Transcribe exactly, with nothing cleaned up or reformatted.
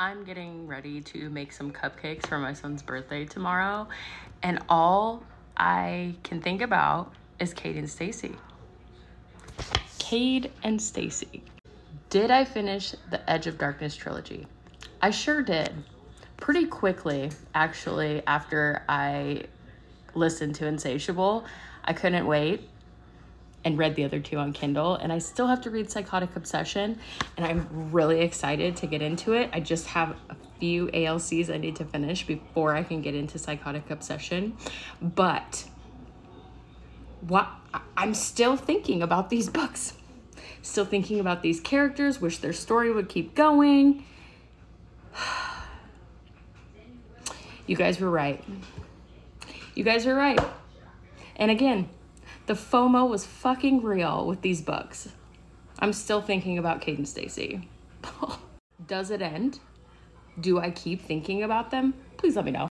I'm getting ready to make some cupcakes for my son's birthday tomorrow, and all I can think about is Cade and Stacy. Cade and Stacy. Did I finish the Edge of Darkness trilogy? I sure did. Pretty quickly, actually, after I listened to Insatiable. I couldn't wait and read the other two on Kindle, and I still have to read Psychotic Obsession, and I'm really excited to get into it. I just have a few A L Cs I need to finish before I can get into Psychotic Obsession, but what I'm still thinking about these books, still thinking about these characters, wish their story would keep going. You guys were right. You guys are right. And again, the FOMO was fucking real with these books. I'm still thinking about Cade and Stacy. Does it end? Do I keep thinking about them? Please let me know.